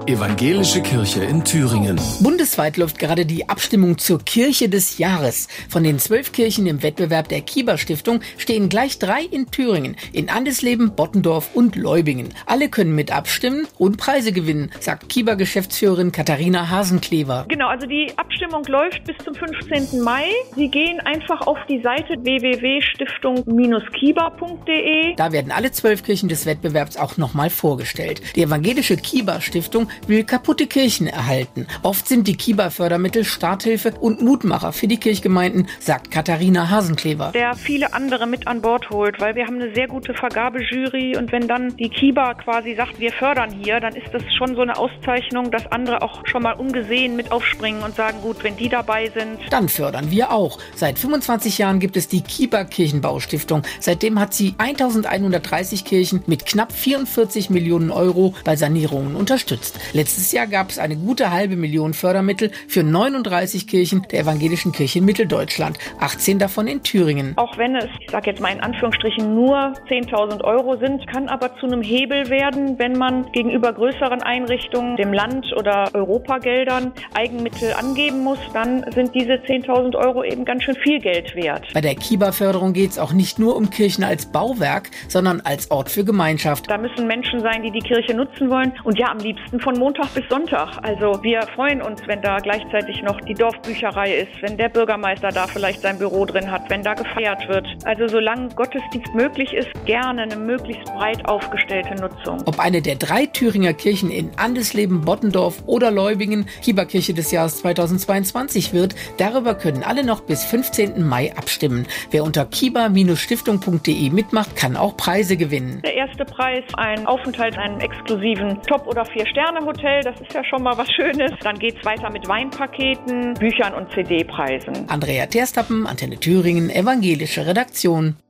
Evangelische Kirche in Thüringen. Bundesweit läuft gerade die Abstimmung zur Kirche des Jahres. Von den 12 Kirchen im Wettbewerb der Kieber Stiftung stehen gleich 3 in Thüringen, in Andesleben, Bottendorf und Leubingen. Alle können mit abstimmen und Preise gewinnen, sagt Kieber-Geschäftsführerin Katharina Hasenklever. Genau, also die Abstimmung läuft bis zum 15. Mai. Sie gehen einfach auf die Seite www.stiftung-kieber.de. Da werden alle 12 Kirchen des Wettbewerbs auch nochmal vorgestellt. Die evangelische Kieber Stiftung will kaputte Kirchen erhalten. Oft sind die Kieber-Fördermittel Starthilfe und Mutmacher für die Kirchgemeinden, sagt Katharina Hasenklever. Der viele andere mit an Bord holt, weil wir haben eine sehr gute Vergabejury und wenn dann die Kieber quasi sagt, wir fördern hier, dann ist das schon so eine Auszeichnung, dass andere auch schon mal ungesehen mit aufspringen und sagen, gut, wenn die dabei sind. Dann fördern wir auch. Seit 25 Jahren gibt es die Kieber Kirchenbaustiftung. Seitdem hat sie 1130 Kirchen mit knapp 44 Millionen Euro bei Sanierungen unterstützt. Letztes Jahr gab es eine gute $500.000 Fördermittel für 39 Kirchen der evangelischen Kirche in Mitteldeutschland, 18 davon in Thüringen. Auch wenn es, ich sage jetzt mal in Anführungsstrichen, nur 10.000 Euro sind, kann aber zu einem Hebel werden, wenn man gegenüber größeren Einrichtungen, dem Land oder Europageldern Eigenmittel angeben muss, dann sind diese 10.000 Euro eben ganz schön viel Geld wert. Bei der Kieber-Förderung geht es auch nicht nur um Kirchen als Bauwerk, sondern als Ort für Gemeinschaft. Da müssen Menschen sein, die die Kirche nutzen wollen und ja, am liebsten von Montag bis Sonntag. Also wir freuen uns, wenn da gleichzeitig noch die Dorfbücherei ist, wenn der Bürgermeister da vielleicht sein Büro drin hat, wenn da gefeiert wird. Also solange Gottesdienst möglich ist, gerne eine möglichst breit aufgestellte Nutzung. Ob eine der 3 Thüringer Kirchen in Andesleben, Bottendorf oder Leubingen Kieberkirche des Jahres 2022 wird, darüber können alle noch bis 15. Mai abstimmen. Wer unter kieber-stiftung.de mitmacht, kann auch Preise gewinnen. Der erste Preis, ein Aufenthalt in einem exklusiven Top- oder 4-Sterne-Hotel, das ist ja schon mal was Schönes. Dann geht's weiter mit Weinpaketen, Büchern und CD-Preisen. Andrea Terstappen, Antenne Thüringen, evangelische Redaktion.